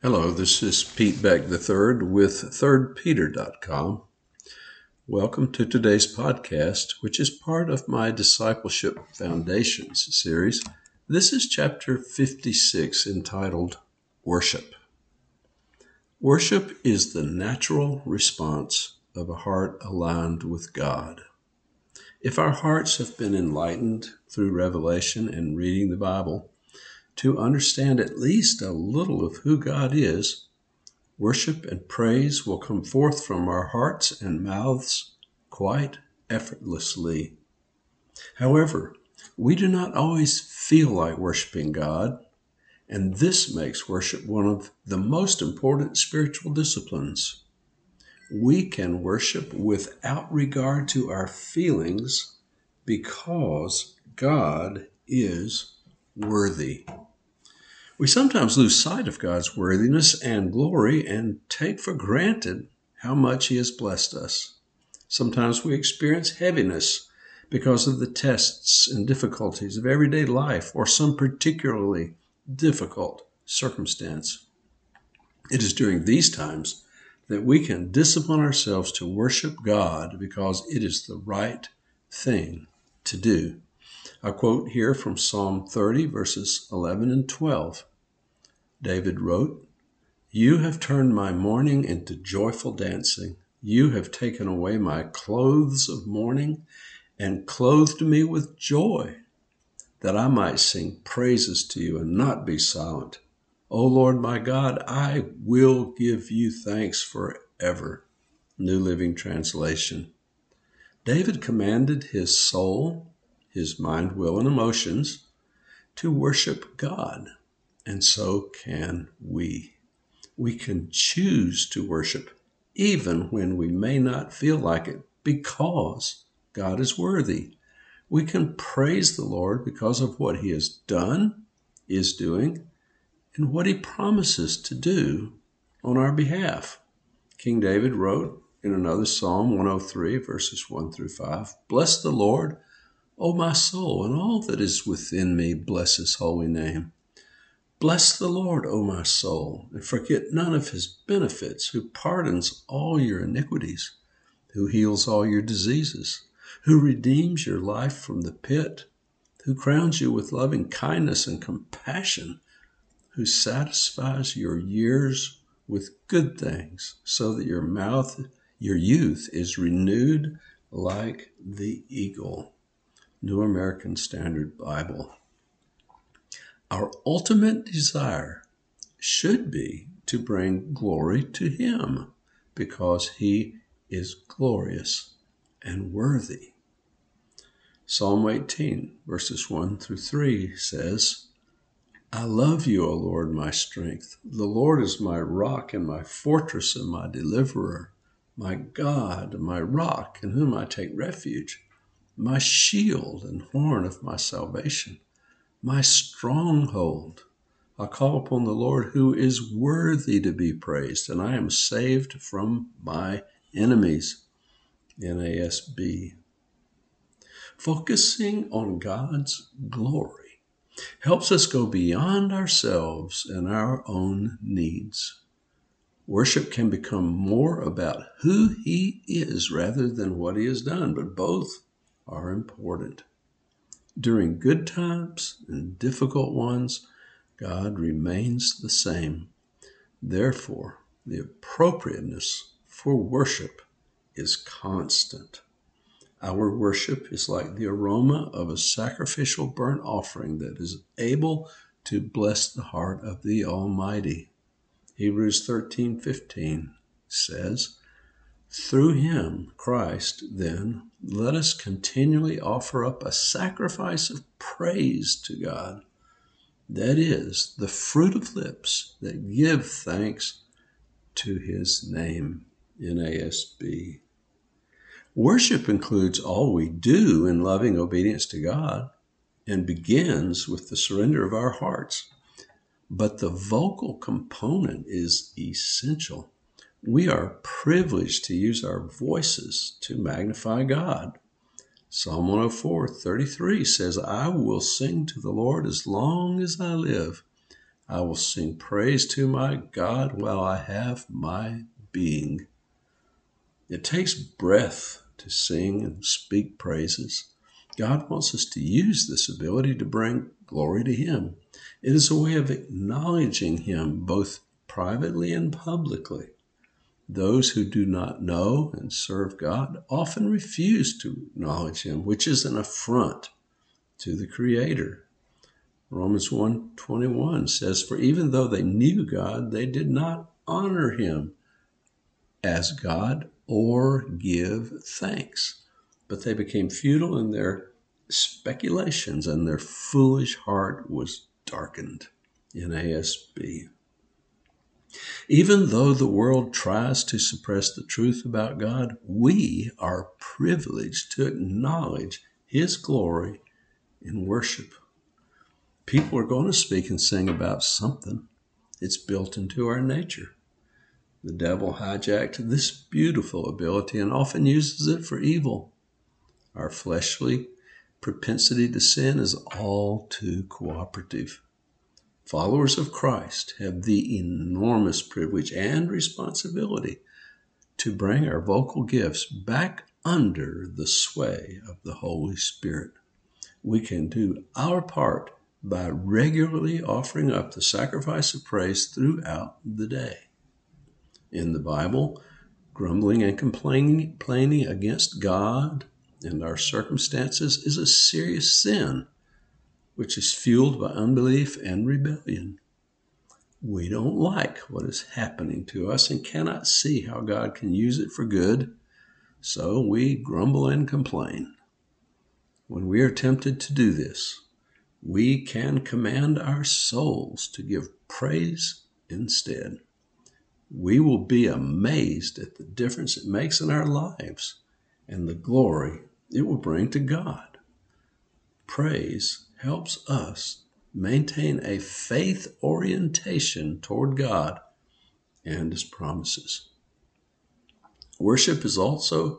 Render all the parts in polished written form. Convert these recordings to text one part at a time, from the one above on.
Hello, this is Pete Beck III with thirdpeter.com. Welcome to today's podcast, which is part of my Discipleship Foundations series. This is chapter 56, entitled Worship. Worship is the natural response of a heart aligned with God. If our hearts have been enlightened through revelation and reading the Bible, to understand at least a little of who God is, worship and praise will come forth from our hearts and mouths quite effortlessly. However, we do not always feel like worshiping God, and this makes worship one of the most important spiritual disciplines. We can worship without regard to our feelings because God is worthy. We sometimes lose sight of God's worthiness and glory and take for granted how much He has blessed us. Sometimes we experience heaviness because of the tests and difficulties of everyday life or some particularly difficult circumstance. It is during these times that we can discipline ourselves to worship God because it is the right thing to do. I quote here from Psalm 30, verses 11 and 12. David wrote, "You have turned my mourning into joyful dancing. You have taken away my clothes of mourning and clothed me with joy, that I might sing praises to you and not be silent. O Lord my God, I will give you thanks forever." New Living Translation. David commanded his soul, his mind, will, and emotions to worship God, and so can we. We can choose to worship even when we may not feel like it because God is worthy. We can praise the Lord because of what He has done, is doing, and what He promises to do on our behalf. King David wrote in another Psalm 103, verses 1 through 5, "Bless the Lord, O my soul, and all that is within me, bless His holy name. Bless the Lord, O my soul, and forget none of His benefits, who pardons all your iniquities, who heals all your diseases, who redeems your life from the pit, who crowns you with loving kindness and compassion, who satisfies your years with good things, so that your youth is renewed like the eagle." New American Standard Bible. Our ultimate desire should be to bring glory to Him because He is glorious and worthy. Psalm 18, verses 1 through 3 says, "I love you, O Lord, my strength. The Lord is my rock and my fortress and my deliverer, my God, my rock in whom I take refuge, my shield and horn of my salvation, my stronghold. I call upon the Lord who is worthy to be praised, and I am saved from my enemies." NASB. Focusing on God's glory helps us go beyond ourselves and our own needs. Worship can become more about who He is rather than what He has done, but both are important. During good times and difficult ones, God remains the same. Therefore, the appropriateness for worship is constant. Our worship is like the aroma of a sacrificial burnt offering that is able to bless the heart of the Almighty. Hebrews 13:15 says, "Through Him, Christ, then, let us continually offer up a sacrifice of praise to God. That is, the fruit of lips that give thanks to His name." NASB. Worship includes all we do in loving obedience to God and begins with the surrender of our hearts. But the vocal component is essential. We are privileged to use our voices to magnify God. Psalm 104:33 says, "I will sing to the Lord as long as I live. I will sing praise to my God while I have my being. It takes breath to sing and speak praises. God wants us to use this ability to bring glory to Him. It is a way of acknowledging Him both privately and publicly. Those who do not know and serve God often refuse to acknowledge Him, which is an affront to the Creator. Romans 1:21 says, "For even though they knew God, they did not honor Him as God or give thanks. But they became futile in their speculations, and their foolish heart was darkened." NASB. Even though the world tries to suppress the truth about God, we are privileged to acknowledge His glory in worship. People are going to speak and sing about something. It's built into our nature. The devil hijacked this beautiful ability and often uses it for evil. Our fleshly propensity to sin is all too cooperative. Followers of Christ have the enormous privilege and responsibility to bring our vocal gifts back under the sway of the Holy Spirit. We can do our part by regularly offering up the sacrifice of praise throughout the day. In the Bible, grumbling and complaining against God and our circumstances is a serious sin, which is fueled by unbelief and rebellion. We don't like what is happening to us and cannot see how God can use it for good, so we grumble and complain. When we are tempted to do this, we can command our souls to give praise instead. We will be amazed at the difference it makes in our lives and the glory it will bring to God. Praise helps us maintain a faith orientation toward God and His promises. Worship is also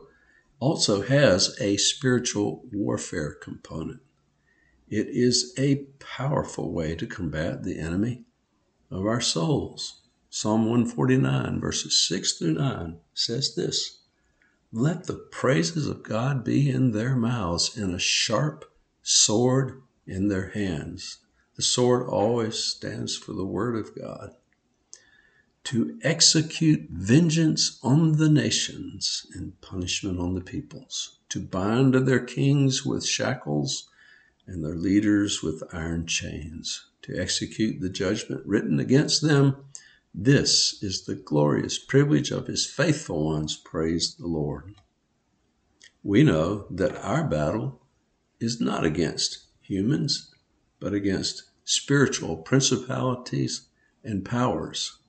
has a spiritual warfare component. It is a powerful way to combat the enemy of our souls. Psalm 149, verses 6 through 9 says this: "Let the praises of God be in their mouths and a sharp sword in their hands." The sword always stands for the Word of God. "To execute vengeance on the nations and punishment on the peoples, to bind their kings with shackles and their leaders with iron chains, to execute the judgment written against them. This is the glorious privilege of His faithful ones. Praise the Lord." We know that our battle is not against humans, but against spiritual principalities and powers.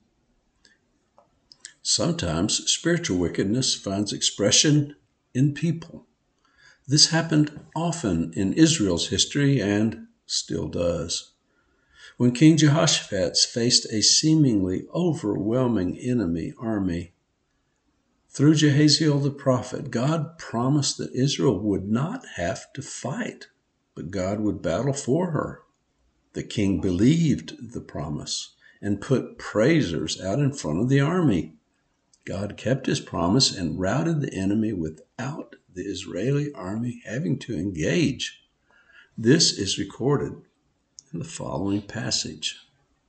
Sometimes spiritual wickedness finds expression in people. This happened often in Israel's history and still does. When King Jehoshaphat faced a seemingly overwhelming enemy army, through Jehaziel the prophet, God promised that Israel would not have to fight, but God would battle for her. The king believed the promise and put praisers out in front of the army. God kept His promise and routed the enemy without the Israeli army having to engage. This is recorded in the following passage.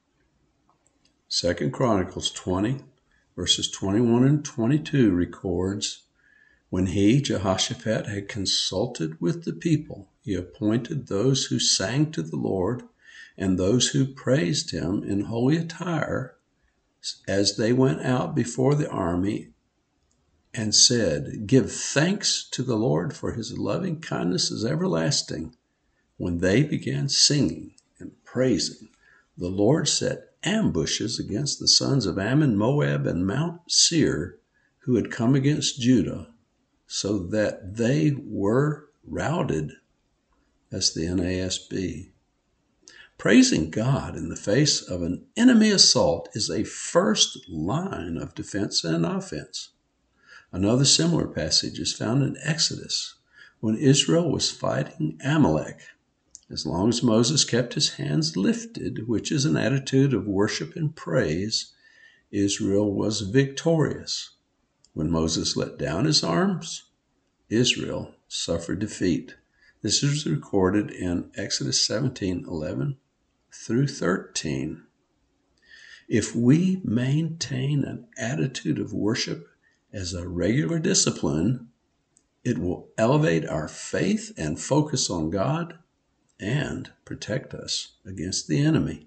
2 Chronicles 20, verses 21 and 22 records, "When he, Jehoshaphat, had consulted with the people, he appointed those who sang to the Lord and those who praised Him in holy attire as they went out before the army, and said, 'Give thanks to the Lord, for His loving kindness is everlasting.' When they began singing and praising, the Lord set ambushes against the sons of Ammon, Moab, and Mount Seir, who had come against Judah, so that they were routed." That's the NASB. Praising God in the face of an enemy assault is a first line of defense and offense. Another similar passage is found in Exodus, when Israel was fighting Amalek. As long as Moses kept his hands lifted, which is an attitude of worship and praise, Israel was victorious. When Moses let down his arms, Israel suffered defeat. This is recorded in Exodus 17:11 through 13. If we maintain an attitude of worship as a regular discipline, it will elevate our faith and focus on God and protect us against the enemy.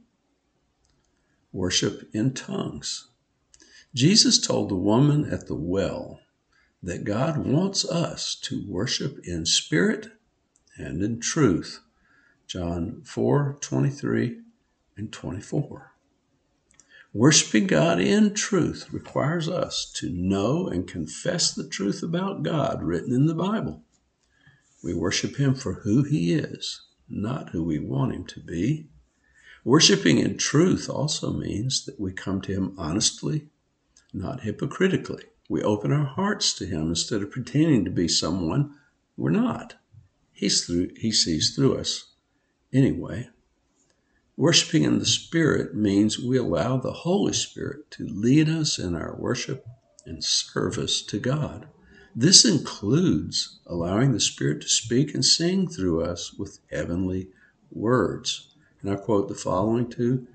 Worship in tongues. Jesus told the woman at the well that God wants us to worship in spirit and in truth. John 4:23 and 24. Worshiping God in truth requires us to know and confess the truth about God written in the Bible. We worship Him for who He is, not who we want Him to be. Worshiping in truth also means that we come to Him honestly, not hypocritically. We open our hearts to Him instead of pretending to be someone we're not. He sees through us anyway. Worshiping in the Spirit means we allow the Holy Spirit to lead us in our worship and service to God. This includes allowing the Spirit to speak and sing through us with heavenly words. And I quote the following two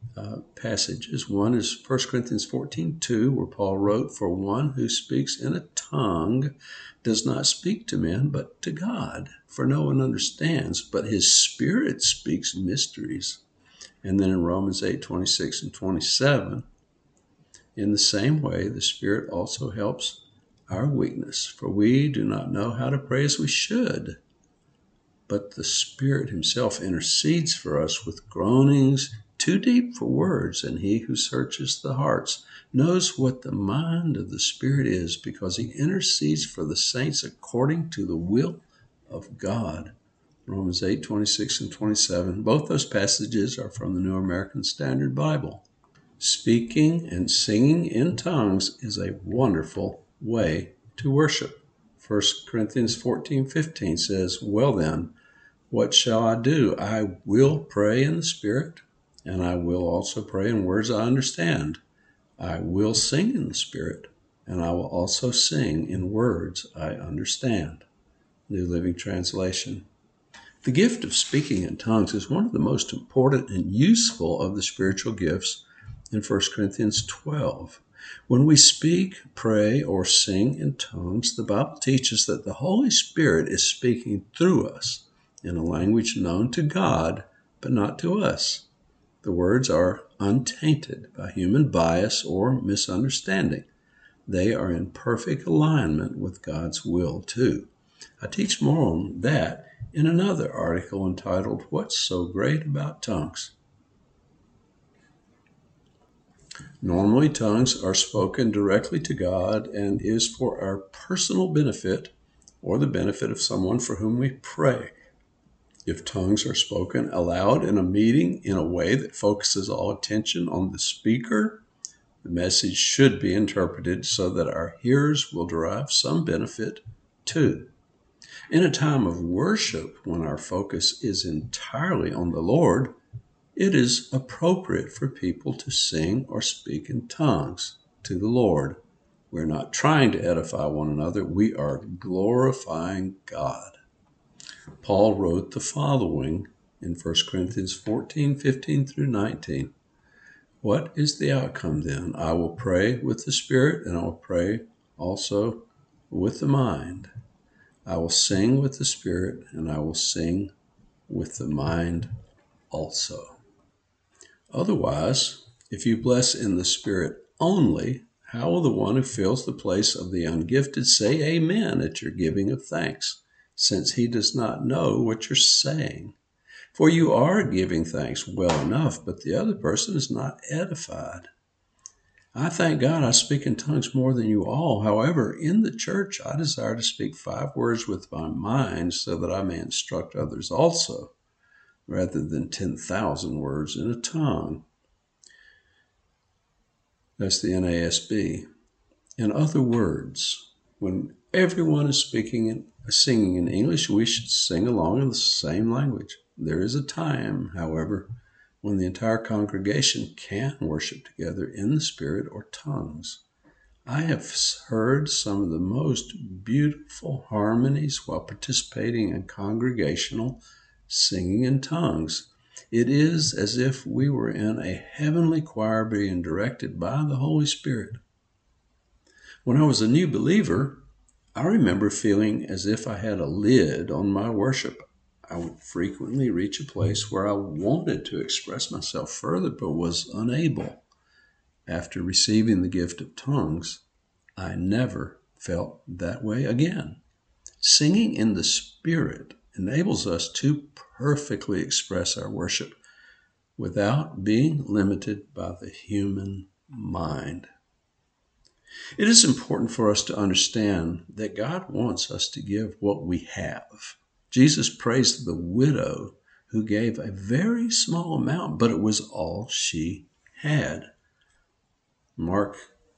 passages. One is 1 Corinthians 14:2, where Paul wrote, "For one who speaks in a tongue does not speak to men, but to God, for no one understands, but his Spirit speaks mysteries." And then in Romans 8:26 and 27, in the same way, the Spirit also helps our weakness, for we do not know how to pray as we should. But the Spirit Himself intercedes for us with groanings too deep for words, and He who searches the hearts knows what the mind of the Spirit is, because He intercedes for the saints according to the will of God. Romans 8:26 and 27. Both those passages are from the New American Standard Bible. Speaking and singing in tongues is a wonderful way to worship. 1 Corinthians 14:15 says, "Well then, what shall I do? I will pray in the Spirit, and I will also pray in words I understand. I will sing in the Spirit, and I will also sing in words I understand." New Living Translation. The gift of speaking in tongues is one of the most important and useful of the spiritual gifts in 1 Corinthians 12. When we speak, pray, or sing in tongues, the Bible teaches that the Holy Spirit is speaking through us in a language known to God, but not to us. The words are untainted by human bias or misunderstanding. They are in perfect alignment with God's will, too. I teach more on that in another article entitled, "What's So Great About Tongues?" Normally, tongues are spoken directly to God and is for our personal benefit or the benefit of someone for whom we pray. If tongues are spoken aloud in a meeting in a way that focuses all attention on the speaker, the message should be interpreted so that our hearers will derive some benefit too. In a time of worship, when our focus is entirely on the Lord, it is appropriate for people to sing or speak in tongues to the Lord. We're not trying to edify one another. We are glorifying God. Paul wrote the following in 1 Corinthians 14:15 through 19. What is the outcome then? I will pray with the Spirit, and I will pray also with the mind. I will sing with the Spirit, and I will sing with the mind also. Otherwise, if you bless in the Spirit only, how will the one who fills the place of the ungifted say amen at your giving of thanks, since he does not know what you're saying? For you are giving thanks well enough, but the other person is not edified. I thank God I speak in tongues more than you all. However, in the church, I desire to speak 5 words with my mind so that I may instruct others also, rather than 10,000 words in a tongue. That's the NASB. In other words, when everyone is singing in English, we should sing along in the same language. There is a time, however, when the entire congregation can worship together in the Spirit or tongues. I have heard some of the most beautiful harmonies while participating in congregational singing in tongues. It is as if we were in a heavenly choir being directed by the Holy Spirit. When I was a new believer, I remember feeling as if I had a lid on my worship. I would frequently reach a place where I wanted to express myself further but was unable. After receiving the gift of tongues, I never felt that way again. Singing in the Spirit enables us to perfectly express our worship without being limited by the human mind. It is important for us to understand that God wants us to give what we have. Jesus praised the widow who gave a very small amount, but it was all she had. Mark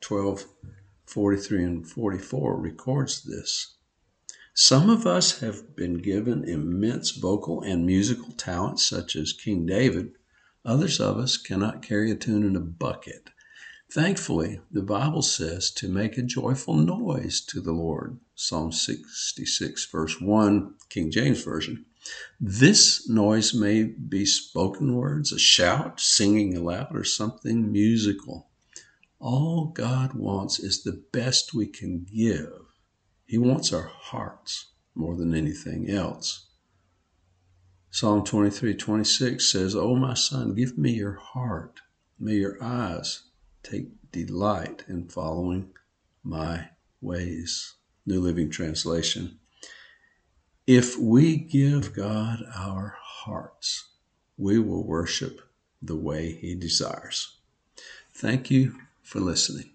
12:43 and 44 records this. Some of us have been given immense vocal and musical talents, such as King David. Others of us cannot carry a tune in a bucket. Thankfully, the Bible says to make a joyful noise to the Lord. Psalm 66, verse 1, King James Version. This noise may be spoken words, a shout, singing aloud, or something musical. All God wants is the best we can give. He wants our hearts more than anything else. Psalm 23:26 says, "O my son, give me your heart. May your eyes take delight in following my ways." New Living Translation. If we give God our hearts, we will worship the way He desires. Thank you for listening.